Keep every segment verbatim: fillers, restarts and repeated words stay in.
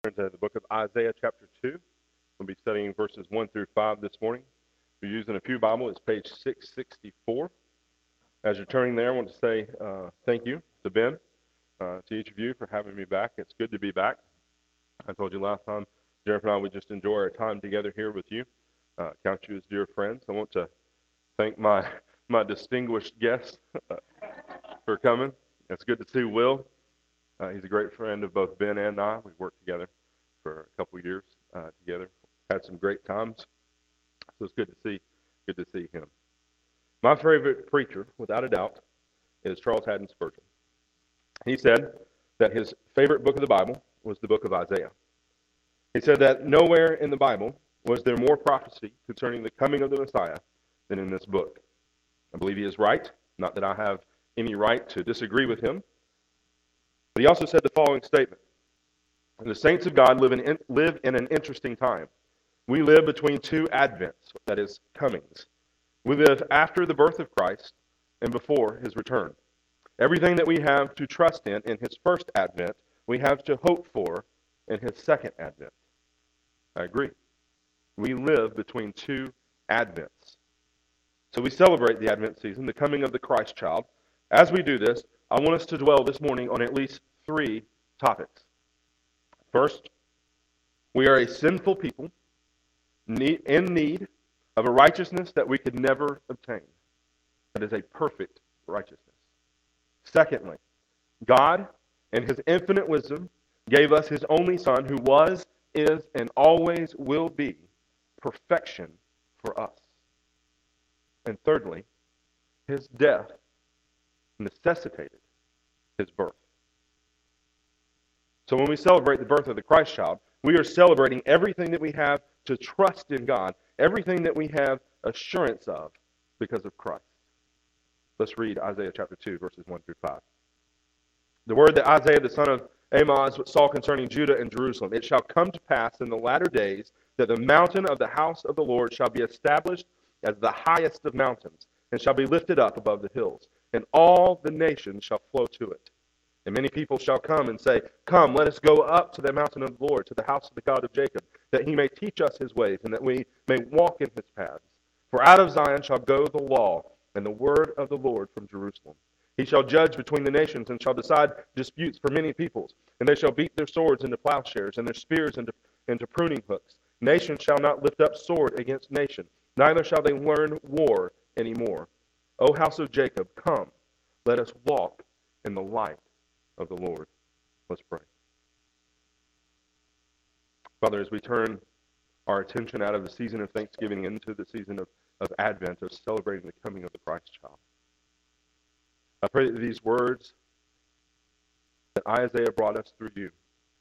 turn to the book of Isaiah chapter two. We'll be studying verses one through five this morning. If you're using a Pew Bible, it's page six sixty-four. As you're turning there, I want to say uh, thank you to Ben, uh, to each of you for having me back. It's good to be back. I told you last time, Jennifer and I would just enjoy our time together here with you. Uh, count you as dear friends. I want to thank my my distinguished guests uh, for coming. It's good to see Will. Uh, he's a great friend of both Ben and I. We've worked together for a couple years uh, together. Had some great times. So it's good to see, good to see him. My favorite preacher, without a doubt, is Charles Haddon Spurgeon. He said that his favorite book of the Bible was the book of Isaiah. He said that nowhere in the Bible was there more prophecy concerning the coming of the Messiah than in this book. I believe he is right. Not that I have any right to disagree with him. But he also said the following statement: the saints of God live in, live in an interesting time. We live between two advents, that is, comings. We live after the birth of Christ and before his return. Everything that we have to trust in in his first advent, we have to hope for in his second advent. I agree. We live between two advents. So we celebrate the Advent season, the coming of the Christ child. As we do this, I want us to dwell this morning on at least three topics. First, we are a sinful people in need of a righteousness that we could never obtain. That is a perfect righteousness. Secondly, God, in his infinite wisdom, gave us his only Son, who was, is, and always will be perfection for us. And thirdly, his death necessitated his birth. So when we celebrate the birth of the Christ child, we are celebrating everything that we have to trust in God, everything that we have assurance of because of Christ. Let's read Isaiah chapter two, verses one through five. The word that Isaiah the son of Amoz saw concerning Judah and Jerusalem: it shall come to pass in the latter days that the mountain of the house of the Lord shall be established as the highest of mountains, and shall be lifted up above the hills, and all the nations shall flow to it. And many people shall come and say, Come, let us go up to the mountain of the Lord, to the house of the God of Jacob, that he may teach us his ways, and that we may walk in his paths. For out of Zion shall go the law, and the word of the Lord from Jerusalem. He shall judge between the nations, and shall decide disputes for many peoples. And they shall beat their swords into plowshares, and their spears into, into pruning hooks. Nation shall not lift up sword against nation, neither shall they learn war any more. O house of Jacob, come, let us walk in the light of the Lord. Let's pray. Father, as we turn our attention out of the season of Thanksgiving into the season of, of Advent, of celebrating the coming of the Christ child, I pray that these words that Isaiah brought us through you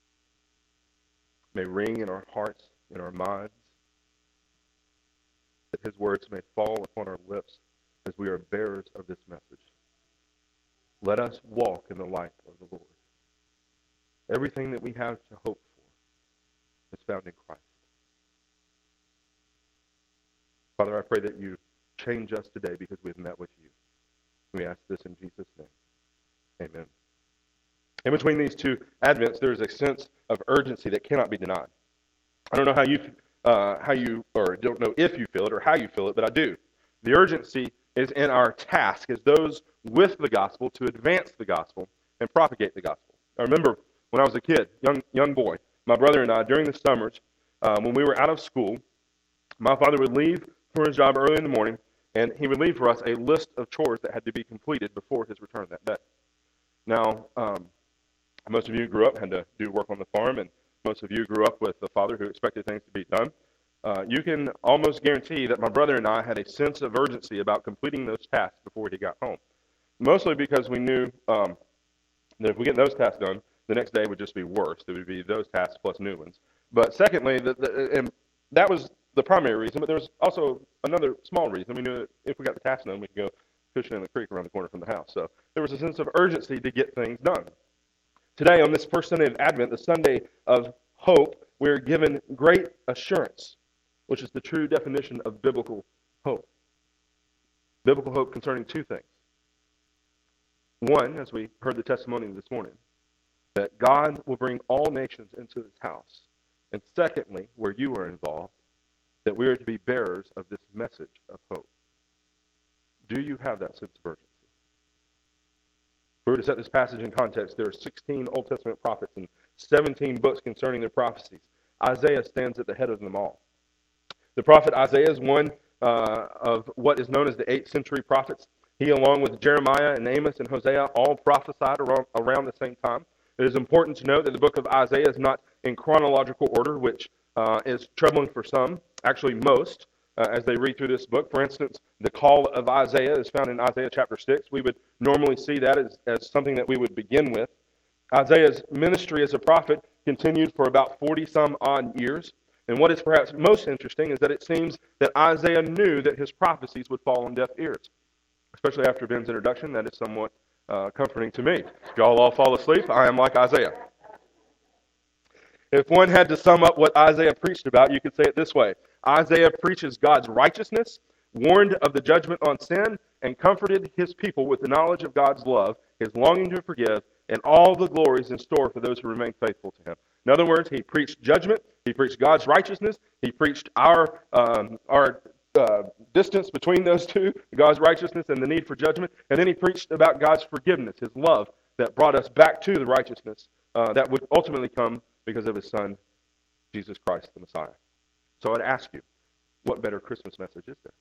may ring in our hearts, in our minds, that his words may fall upon our lips as we are bearers of this message. Let us walk in the light of the Lord. Everything that we have to hope for is found in Christ. Father, I pray that you change us today because we have met with you. We ask this in Jesus' name. Amen. In between these two Advents, there is a sense of urgency that cannot be denied. I don't know how you, uh, how you, or don't know if you feel it or how you feel it, but I do. The urgency is in our task as those with the gospel to advance the gospel and propagate the gospel. I remember when I was a kid, young young boy, my brother and I, during the summers, um, when we were out of school, my father would leave for his job early in the morning, and he would leave for us a list of chores that had to be completed before his return that day. Now, um, most of you grew up, had to do work on the farm, and most of you grew up with a father who expected things to be done. Uh, you can almost guarantee that my brother and I had a sense of urgency about completing those tasks before he got home. Mostly because we knew um, that if we get those tasks done, the next day would just be worse. It would be those tasks plus new ones. But secondly, the, the, and that was the primary reason, but there was also another small reason. We knew that if we got the tasks done, we could go fishing in the creek around the corner from the house. So there was a sense of urgency to get things done. Today, on this first Sunday of Advent, the Sunday of hope, we're given great assurance, which is the true definition of biblical hope. Biblical hope concerning two things. One, as we heard the testimony this morning, that God will bring all nations into his house. And secondly, where you are involved, that we are to be bearers of this message of hope. Do you have that sense of urgency? If we were to set this passage in context, there are sixteen Old Testament prophets and seventeen books concerning their prophecies. Isaiah stands at the head of them all. The prophet Isaiah is one uh, of what is known as the eighth century prophets. He, along with Jeremiah and Amos and Hosea, all prophesied around, around the same time. It is important to note that the book of Isaiah is not in chronological order, which uh, is troubling for some, actually most, uh, as they read through this book. For instance, the call of Isaiah is found in Isaiah chapter six. We would normally see that as, as something that we would begin with. Isaiah's ministry as a prophet continued for about forty-some odd years. And what is perhaps most interesting is that it seems that Isaiah knew that his prophecies would fall on deaf ears. Especially after Ben's introduction, that is somewhat uh, comforting to me. If y'all all fall asleep, I am like Isaiah. If one had to sum up what Isaiah preached about, you could say it this way. Isaiah preaches God's righteousness, warned of the judgment on sin, and comforted his people with the knowledge of God's love, his longing to forgive, and all the glories in store for those who remain faithful to him. In other words, he preached judgment, he preached God's righteousness, he preached our um, our uh, distance between those two, God's righteousness and the need for judgment, and then he preached about God's forgiveness, his love that brought us back to the righteousness uh, that would ultimately come because of his Son, Jesus Christ, the Messiah. So I'd ask you, what better Christmas message is there?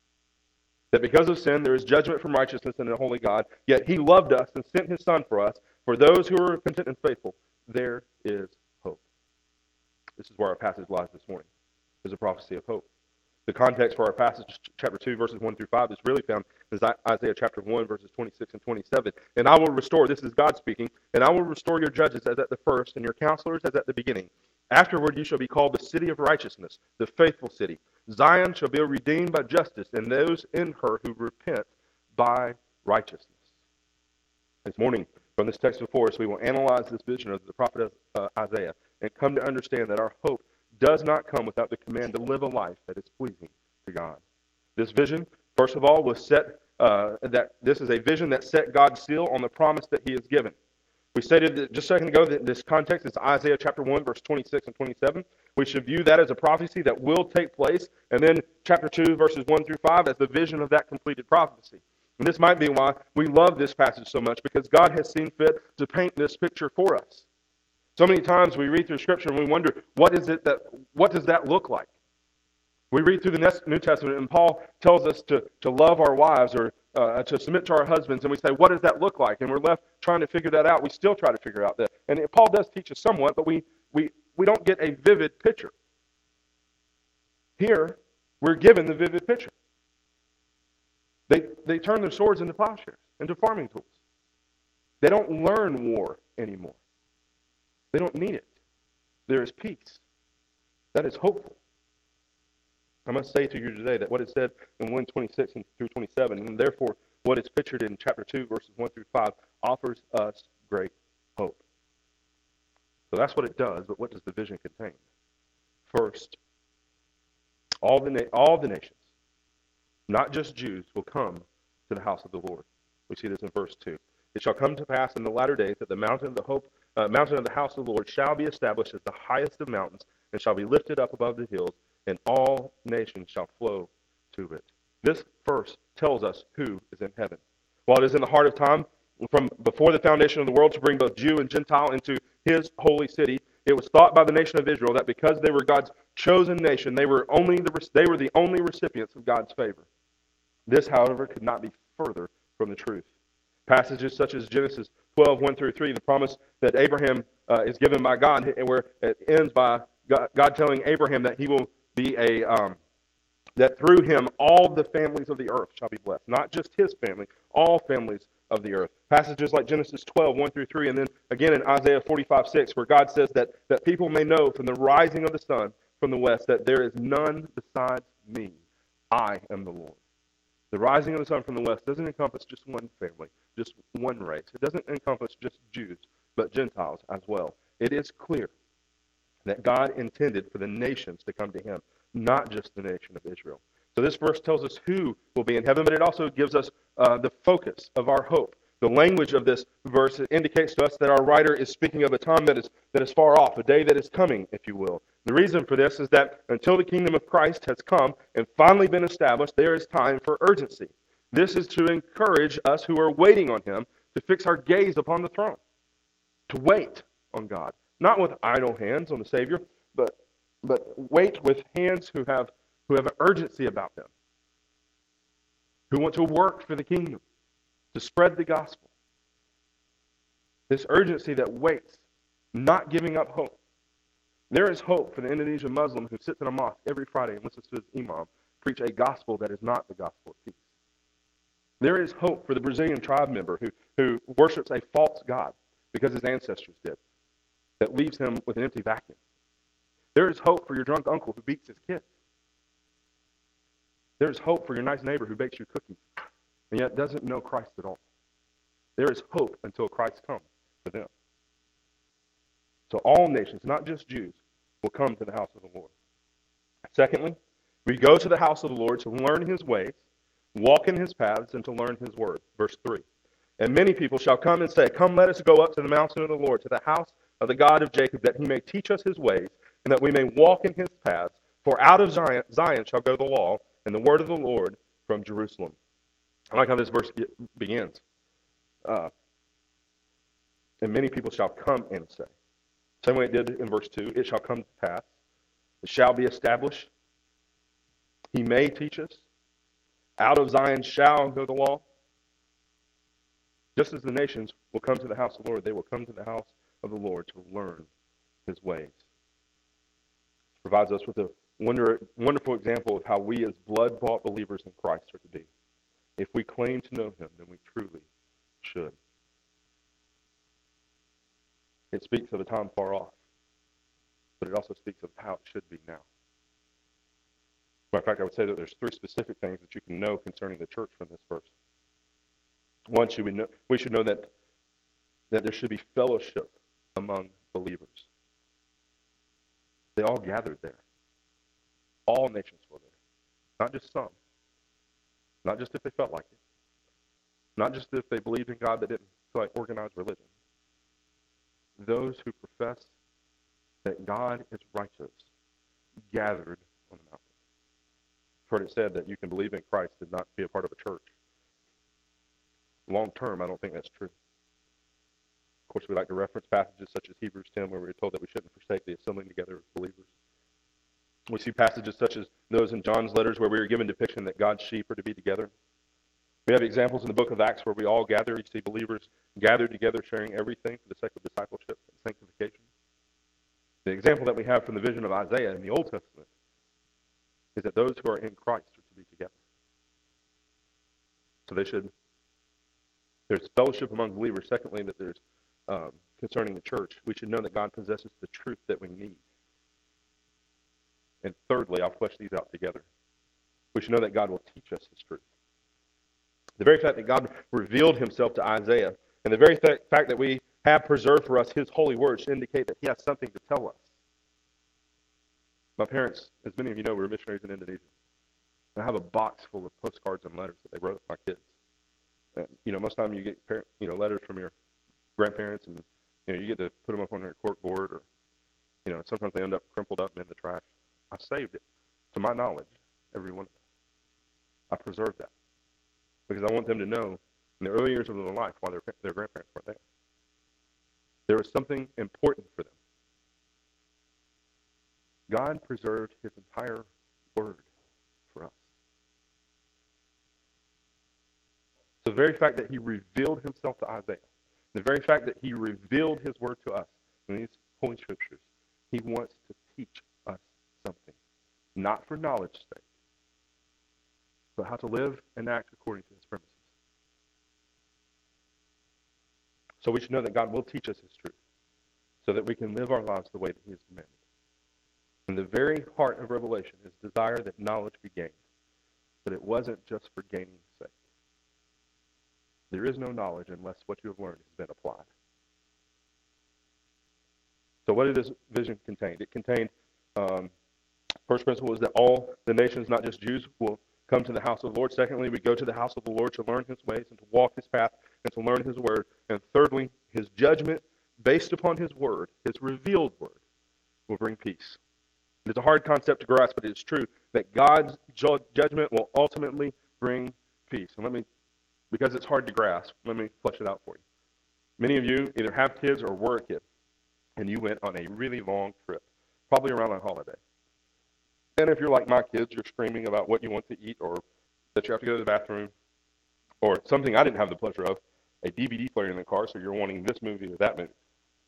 That because of sin, there is judgment from righteousness and a holy God, yet he loved us and sent his Son for us. For those who are content and faithful, there is hope. This is where our passage lies this morning. There's a prophecy of hope. The context for our passage, chapter two, verses one through five, is really found in Isaiah chapter one, verses twenty-six and twenty-seven. And I will restore, this is God speaking, and I will restore your judges as at the first, and your counselors as at the beginning. Afterward you shall be called the city of righteousness, the faithful city. Zion shall be redeemed by justice, and those in her who repent by righteousness. This morning, from this text before us, we will analyze this vision of the prophet uh, Isaiah and come to understand that our hope does not come without the command to live a life that is pleasing to God. This vision, first of all, was set, uh, that this is a vision that set God's seal on the promise that he has given. We stated that just a second ago that this context is Isaiah chapter one, verse twenty-six and twenty-seven. We should view that as a prophecy that will take place, and then chapter two, verses one through five as the vision of that completed prophecy. And this might be why we love this passage so much, because God has seen fit to paint this picture for us. So many times we read through Scripture and we wonder, what is it that, what does that look like? We read through the New Testament and Paul tells us to, to love our wives or uh, to submit to our husbands, and we say, what does that look like? And we're left trying to figure that out. We still try to figure out that. And Paul does teach us somewhat, but we, we, we don't get a vivid picture. Here, we're given the vivid picture. They, they turn their swords into plowshares, into farming tools. They don't learn war anymore. They don't need it. There is peace. That is hopeful. I must say to you today that what is said in one twenty-six and through twenty-seven, and therefore what is pictured in chapter two, verses one through five, offers us great hope. So that's what it does, but what does the vision contain? First, all the, na- all the nations, not just Jews, will come to the house of the Lord. We see this in verse two. It shall come to pass in the latter days that the mountain of the hope, uh, mountain of the house of the Lord shall be established as the highest of mountains, and shall be lifted up above the hills, and all nations shall flow to it. This verse tells us who is in heaven. While it is in the heart of time, from before the foundation of the world, to bring both Jew and Gentile into his holy city, it was thought by the nation of Israel that because they were God's chosen nation, they were only the they were the only recipients of God's favor. This, however, could not be further from the truth. Passages such as Genesis twelve, one through three, the promise that Abraham uh, is given by God, where it ends by God, God telling Abraham that he will be a, um, that through him all the families of the earth shall be blessed. Not just his family, all families of the earth. Passages like Genesis twelve, one through three, and then again in Isaiah forty-five, six, where God says that, that people may know from the rising of the sun from the west that there is none besides me. I am the Lord. The rising of the sun from the west doesn't encompass just one family, just one race. It doesn't encompass just Jews, but Gentiles as well. It is clear that God intended for the nations to come to him, not just the nation of Israel. So this verse tells us who will be in heaven, but it also gives us uh, the focus of our hope. The language of this verse indicates to us that our writer is speaking of a time that is, that is far off, a day that is coming, if you will. The reason for this is that until the kingdom of Christ has come and finally been established, there is time for urgency. This is to encourage us who are waiting on him to fix our gaze upon the throne, to wait on God, not with idle hands on the Savior, but but wait with hands who have who have an urgency about them, who want to work for the kingdom, to spread the gospel. This urgency that waits, not giving up hope. There is hope for the Indonesian Muslim who sits in a mosque every Friday and listens to his imam preach a gospel that is not the gospel of peace. There is hope for the Brazilian tribe member who, who worships a false god because his ancestors did, that leaves him with an empty vacuum. There is hope for your drunk uncle who beats his kids. There is hope for your nice neighbor who bakes you cookies and yet doesn't know Christ at all. There is hope until Christ comes for them. So all nations, not just Jews, will come to the house of the Lord. Secondly, we go to the house of the Lord to learn his ways, walk in his paths, and to learn his word. Verse three. And many people shall come and say, Come, let us go up to the mountain of the Lord, to the house of the God of Jacob, that he may teach us his ways, and that we may walk in his paths. For out of Zion, Zion shall go the law, and the word of the Lord from Jerusalem. I like how this verse begins. Uh, and many people shall come and say. Same way it did in verse two. It shall come to pass. It shall be established. He may teach us. Out of Zion shall go the law. Just as the nations will come to the house of the Lord, they will come to the house of the Lord to learn his ways. It provides us with a wonder, wonderful example of how we as blood-bought believers in Christ are to be. If we claim to know him, then we truly should. It speaks of a time far off, but it also speaks of how it should be now. Matter of fact, I would say that there's three specific things that you can know concerning the church from this verse. One, should we, know, we should know that, that there should be fellowship among believers. They all gathered there. All nations were there. Not just some. Not just if they felt like it. Not just if they believed in God that didn't feel like organized religion. Those who profess that God is righteous gathered on the mountain. I've heard it said that you can believe in Christ and not be a part of a church. Long term, I don't think that's true. Of course, we like to reference passages such as Hebrews ten, where we're told that we shouldn't forsake the assembling together of believers. We see passages such as those in John's letters where we are given depiction that God's sheep are to be together. We have examples in the book of Acts where we all gather. You see believers gathered together, sharing everything for the sake of discipleship and sanctification. The example that we have from the vision of Isaiah in the Old Testament is that those who are in Christ are to be together. So they should, there's fellowship among believers. Secondly, that there's, um, concerning the church, we should know that God possesses the truth that we need. And thirdly, I'll flesh these out together. We should know that God will teach us his truth. The very fact that God revealed himself to Isaiah, and the very th- fact that we have preserved for us his holy word should indicate that he has something to tell us. My parents, as many of you know, were missionaries in Indonesia. And I have a box full of postcards and letters that they wrote my kids. And, you know, most of the time you get parent, you know, letters from your grandparents, and you know, you get to put them up on your cork board, or you know, sometimes they end up crumpled up and in the trash. I saved it, to my knowledge, every one of them. I preserved that because I want them to know in the early years of their life, while their their grandparents weren't there, there was something important for them. God preserved his entire word for us. The very fact that he revealed himself to Isaiah, the very fact that he revealed his word to us in these holy scriptures, he wants to teach us something. Not for knowledge's sake, but how to live and act according to his premises. So we should know that God will teach us his truth so that we can live our lives the way that he has commanded. In the very heart of Revelation is desire that knowledge be gained, but it wasn't just for gaining's sake. There is no knowledge unless what you have learned has been applied. So what did this vision contain? It contained, um, first principle is that all the nations, not just Jews, will come to the house of the Lord. Secondly, we go to the house of the Lord to learn his ways and to walk his path. and to learn his word. And thirdly, his judgment based upon his word, his revealed word, will bring peace. It's a hard concept to grasp, but it's true that God's ju- judgment will ultimately bring peace. And let me, because it's hard to grasp, let me flesh it out for you. Many of you either have kids or were a kid, and you went on a really long trip, probably around a holiday. And if you're like my kids, you're screaming about what you want to eat, or that you have to go to the bathroom, or something I didn't have the pleasure of, a D V D player in the car, so you're wanting this movie or that movie.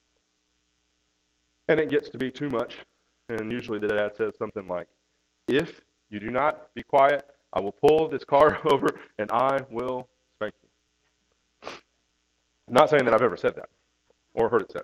And it gets to be too much, and usually the dad says something like, if you do not be quiet, I will pull this car over and I will spank you. I'm not saying that I've ever said that or heard it said.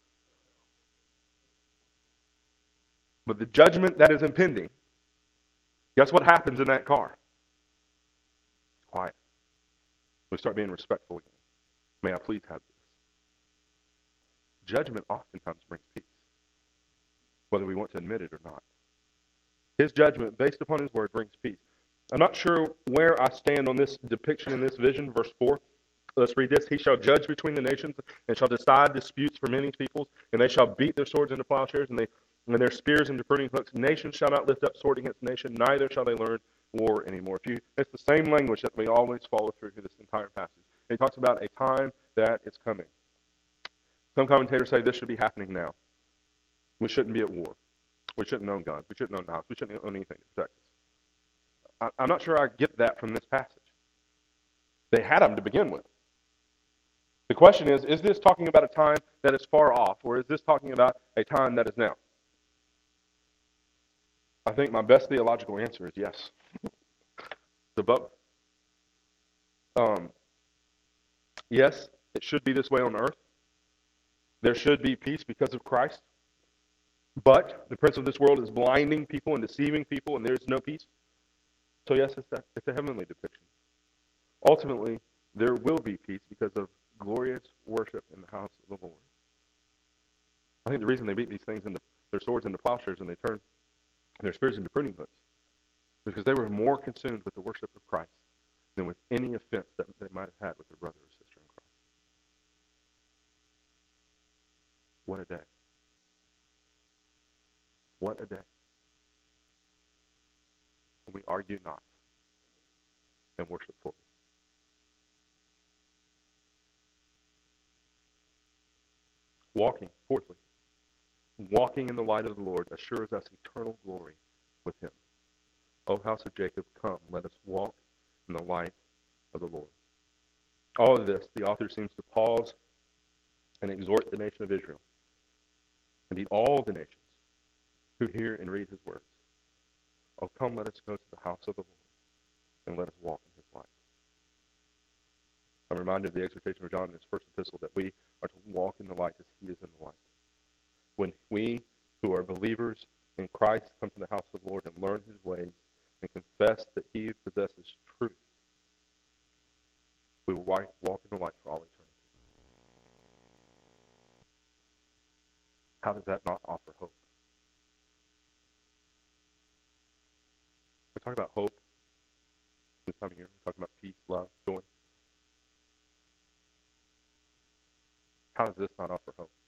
But the judgment that is impending, guess what happens in that car? Quiet. We start being respectful again. May I please have this? Judgment oftentimes brings peace, whether we want to admit it or not. His judgment, based upon his word, brings peace. I'm not sure where I stand on this depiction in this vision, verse four. Let's read this. He shall judge between the nations and shall decide disputes for many peoples, and they shall beat their swords into plowshares and, they, and their spears into pruning hooks. Nation shall not lift up sword against nation, neither shall they learn war anymore. If you, it's the same language that we always follow through this entire passage. He talks about a time that is coming. Some commentators say this should be happening now. We shouldn't be at war. We shouldn't own guns. We shouldn't own knives. We shouldn't own anything to protect us. I, I'm not sure I get that from this passage. They had them to begin with. The question is, is this talking about a time that is far off, or is this talking about a time that is now? I think my best theological answer is yes. The both. Um, yes, it should be this way on earth. There should be peace because of Christ. But the prince of this world is blinding people and deceiving people, and there's no peace. So yes, it's a, it's a heavenly depiction. Ultimately, there will be peace because of glorious worship in the house of the Lord. I think the reason they beat these things into their swords into plowshares and they turned their spears into pruning hooks is because they were more consumed with the worship of Christ than with any offense that they might have had with their brother or sister in Christ. What a day. What a day. We argue not and worship fully. Walking, fourthly, walking in the light of the Lord assures us eternal glory with him. O house of Jacob, come, let us walk in the light of the Lord. All of this, the author seems to pause and exhort the nation of Israel, indeed all the nations who hear and read his words. Oh, come, let us go to the house of the Lord and let us walk in his light. I'm reminded of the exhortation of John in his first epistle that we are to walk in the light as he is in the light. When we who are believers in Christ come to the house of the Lord and learn his ways and confess that he possesses truth, we will walk in the light for all eternity. How does that not offer hope? We talk about hope this time of year. We talk about peace, love, joy. How does this not offer hope?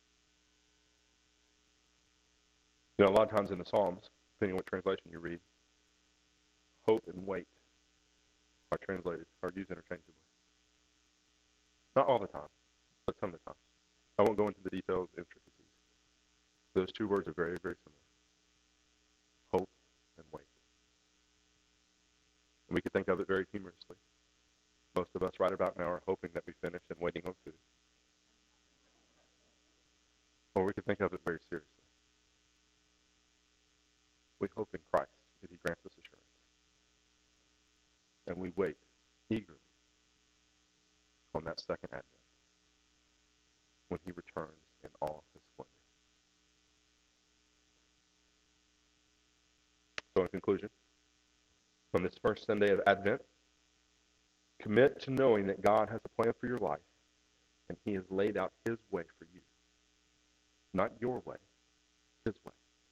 You know, a lot of times in the Psalms, depending on what translation you read, hope and wait are translated, are used interchangeably. Not all the time, but some of the time. I won't go into the details and intricacies. Those two words are very, very similar. Hope and wait. And we could think of it very humorously. Most of us right about now are hoping that we finish and waiting on food. Or we could think of it very seriously. We hope in Christ that he grants us assurance. And we wait eagerly on that second advent when he returns in all his splendor. So in conclusion, on this first Sunday of Advent, commit to knowing that God has a plan for your life and he has laid out his way for you. Not your way, his way.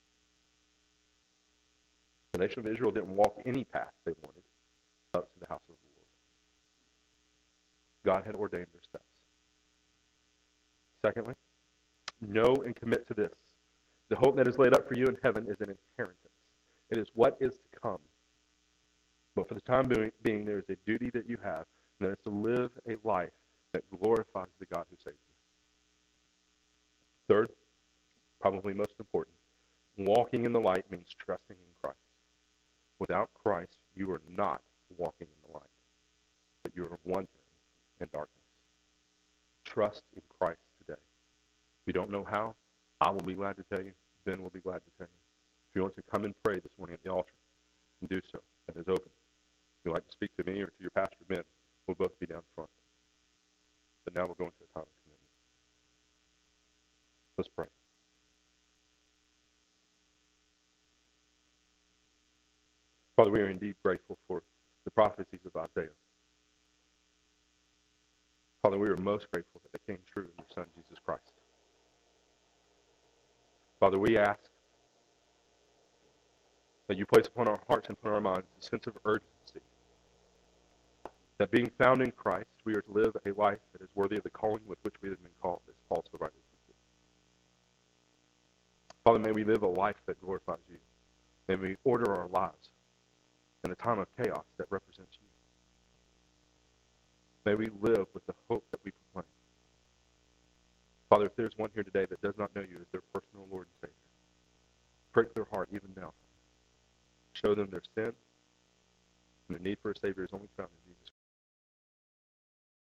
The nation of Israel didn't walk any path they wanted up to the house of the God had ordained their steps. Secondly, know and commit to this. The hope that is laid up for you in heaven is an inheritance. It is what is to come. But for the time being, there is a duty that you have, and that is to live a life that glorifies the God who saved you. Third, probably most important, walking in the light means trusting in Christ. Without Christ, you are not walking in the light, but you are wandering in darkness. Trust in Christ today. If you don't know how, I will be glad to tell you. Ben will be glad to tell you. If you want to come and pray this morning at the altar, you can do so. That is open. If you'd like to speak to me or to your pastor, Ben, we'll both be down front. But now we're going to a time of commitment. Let's pray. Father, we are indeed grateful for the prophecies of Isaiah. Father, we are most grateful that they came true in your Son, Jesus Christ. Father, we ask that you place upon our hearts and upon our minds a sense of urgency, that being found in Christ, we are to live a life that is worthy of the calling with which we have been called, as Paul so rightly puts it. Father, may we live a life that glorifies you. May we order our lives in a time of chaos that represents you. May we live with the hope that we proclaim. Father, if there's one here today that does not know you as their personal Lord and Savior, prick their heart even now. Show them their sin and the need for a Savior is only found in Jesus